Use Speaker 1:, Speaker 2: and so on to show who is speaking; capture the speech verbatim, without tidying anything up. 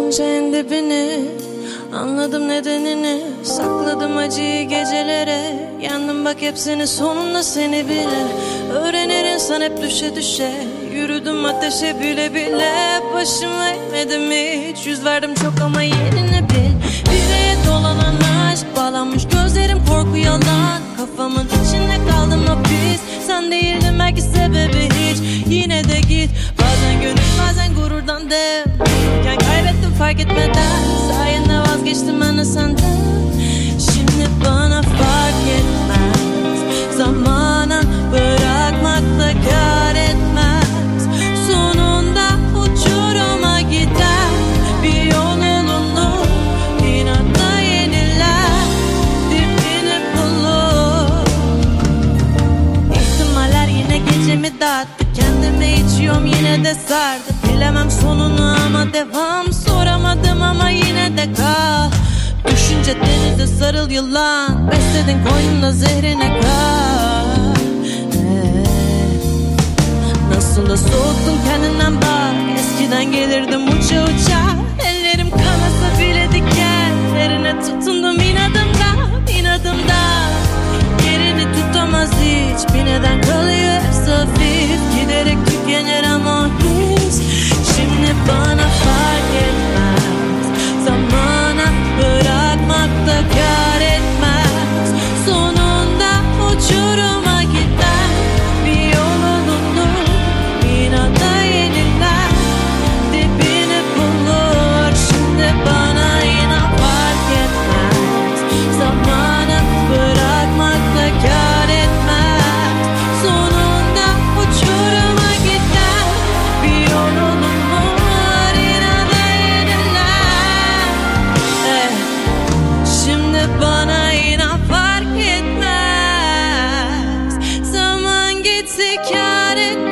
Speaker 1: Vardınca en dibini, anladım nedenini. Sakladım acıyı gecelere, yandım bak hepsini, sonunda seni bile. Öğrenir insan hep düşe düşe, yürüdüm ateşe bile bile. Başımla eğmedim hiç, yüz verdim çok ama yerini bil. Yüreğe dolanan aşk, bağlanmış gözlerim korku yalan. Kafamın içinde kaldım hapis, sen değildin belki sebebi hiç. Yine de git, bazen gönül bazen gururdan dev. Dururken kaybettim fark etmeden, sayende vazgeçtim ben de senden. Şimdi bana fark etmez, zamana bırakmak da kâr etmez. Sonunda uçuruma gider bir yolunu, inatla yeniler, dibini bulur. İhtimaller yine gecemi dağıttı, kendime içiyorum yine de sardı. Bilemem sonunu ama devam, soramadım ama yine de kal. Düşünce denize sarıl yılan, besledin koynunda zehrine kal. ee, Nasıl da soğuttun kendinden bak, eskiden gelirdim uça uça. Ellerim kanasa bile dikenlerine tutundum inadımda, inadımda. Yerini tutamaz hiç, bir neden kalıyor hep hafif. Giderek tükenir ama his. Şimdi bana fark etmez, zamana bırakmak da kâr etmez. Sonunda uçuruma gider bir yolunu, inatla yeniler, dibini bulur. Şimdi bana inan fark etmez, zamana bırakmak da kâr etmez. Sonunda uçuruma gider bir yolunu, inatla yeniler. eh, Şimdi bana inan fark etmez, zaman gitse kâr etmez.